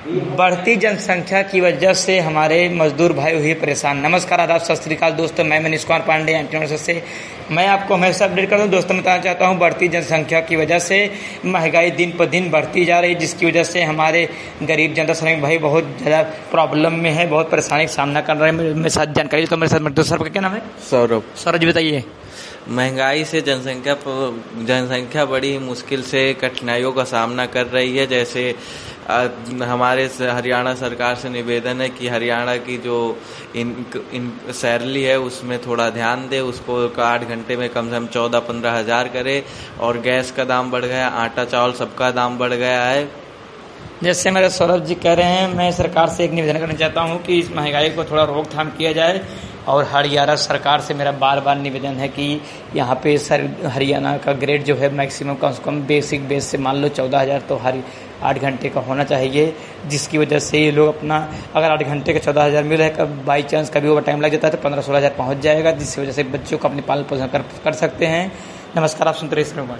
बढ़ती जनसंख्या की वजह से हमारे मजदूर भाई हुए परेशान। नमस्कार, आदाब, सत श्री अकाल दोस्तों, मैं मनीष कुमार पांडे एंटी से मैं आपको हमेशा अपडेट कर दूं। दोस्तों बताना चाहता हूं, बढ़ती जनसंख्या की वजह से महंगाई दिन पर दिन बढ़ती जा रही है, जिसकी वजह से हमारे गरीब जनता श्रमिक भाई बहुत ज़्यादा प्रॉब्लम में है, बहुत परेशानी का सामना कर रहे हैं। मेरे साथ जानकारी तो मेरे साथ सर का क्या नाम है? सौरभ जी बताइए। महंगाई से जनसंख्या बड़ी मुश्किल से कठिनाइयों का सामना कर रही है। जैसे हमारे हरियाणा सरकार से निवेदन है कि हरियाणा की जो इन सैलरी है उसमें थोड़ा ध्यान दे, उसको 8 घंटे में कम से कम 14-15 हज़ार करे। और गैस का दाम बढ़ गया, आटा चावल सबका दाम बढ़ गया है। जैसे मेरे सौरभ जी कह रहे हैं, मैं सरकार से एक निवेदन करना चाहता हूं कि इस महंगाई को थोड़ा रोकथाम किया जाए। और हरियाणा सरकार से मेरा बार बार निवेदन है कि यहाँ पे हरियाणा का ग्रेड जो है मैक्सिमम कम से कम बेसिक बेस से मान लो 14,000 तो हर 8 घंटे का होना चाहिए, जिसकी वजह से ये लोग अपना अगर 8 घंटे का 14,000 मिल रहा है, बाई चांस कभी ओवर टाइम लग जाता है तो 15-16 हज़ार पहुँच जाएगा, जिसकी वजह से बच्चों को अपनी पालन पोषण कर सकते हैं। नमस्कार, आप सुनते रहिए।